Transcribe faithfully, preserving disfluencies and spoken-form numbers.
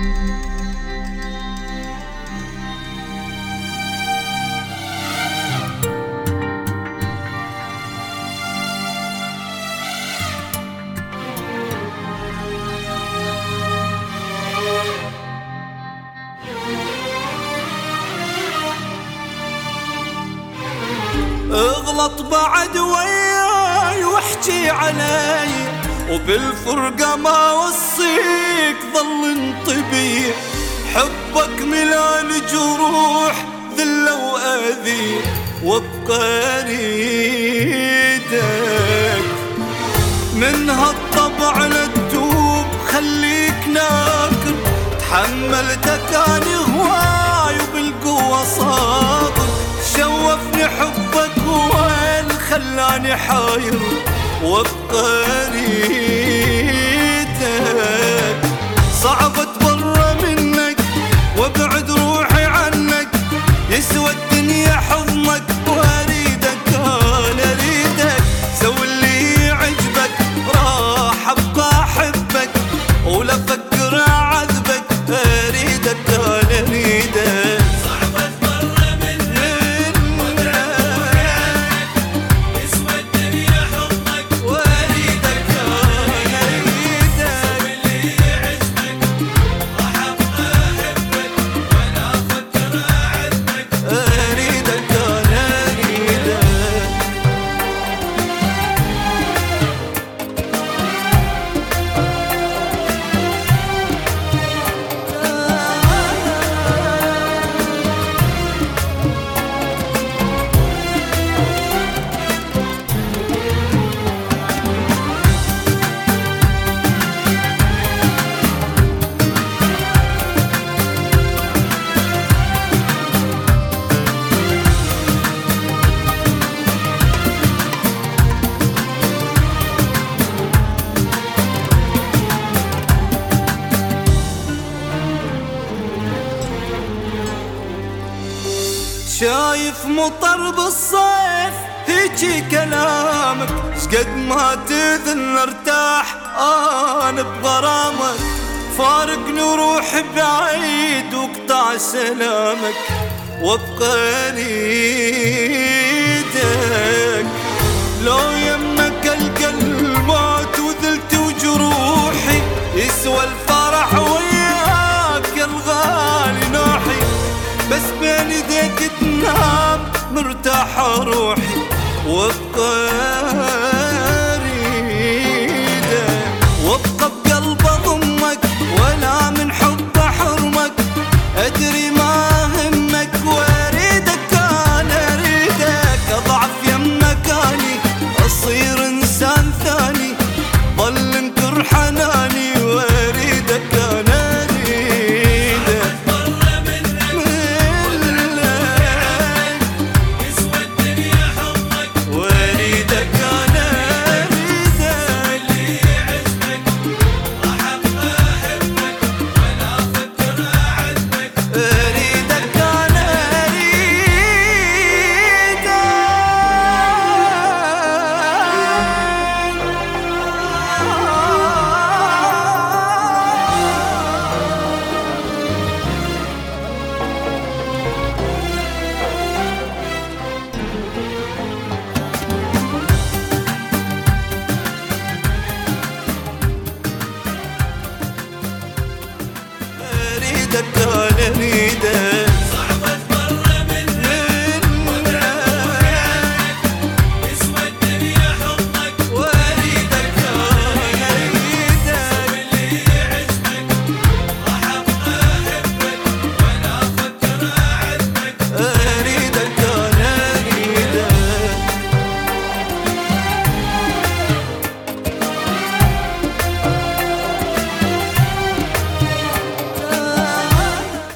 اغلط بعد وياي واحكي علي، وبالفرقة ما وصيك ظل انطبيع. حبك ملان جروح ذلة وأذي، وابقى اريدك من هالطبع لا تتوب. خليك ناكر، تحملتك اني هواي وبالقوة صابر. شوفني حبك وين خلاني حاير، وابقى اريدك. صعب اتبرى منك وابعد روحي عنك، يسوى الدنيا حضنك واريدك انا اريدك. سوي اللي يعجبك راح ابقى احبك، ولا افكر اعذبك اريدك انا اريدك. شايف مطر بالصيف هيجي كلامك، شقد ما تذن ارتاح انا بغرامك. فارقني وروح بعيد واقطع سلامك، وابقى اريدك. لو يمك القى الموت وذلت وجروحي، يسوى الفرح وياك يا الغالي نوحي. بس بين ايديك تنام مرتاحة روحي، وابقى اريدك. وابقى بقلب اضمك ولا من حب احرمك، ادري ما همك واريدك انا اريدك. اضعف يمك اني اصير انسان ثاني، ظل انكر حناني واريدك انا اريدك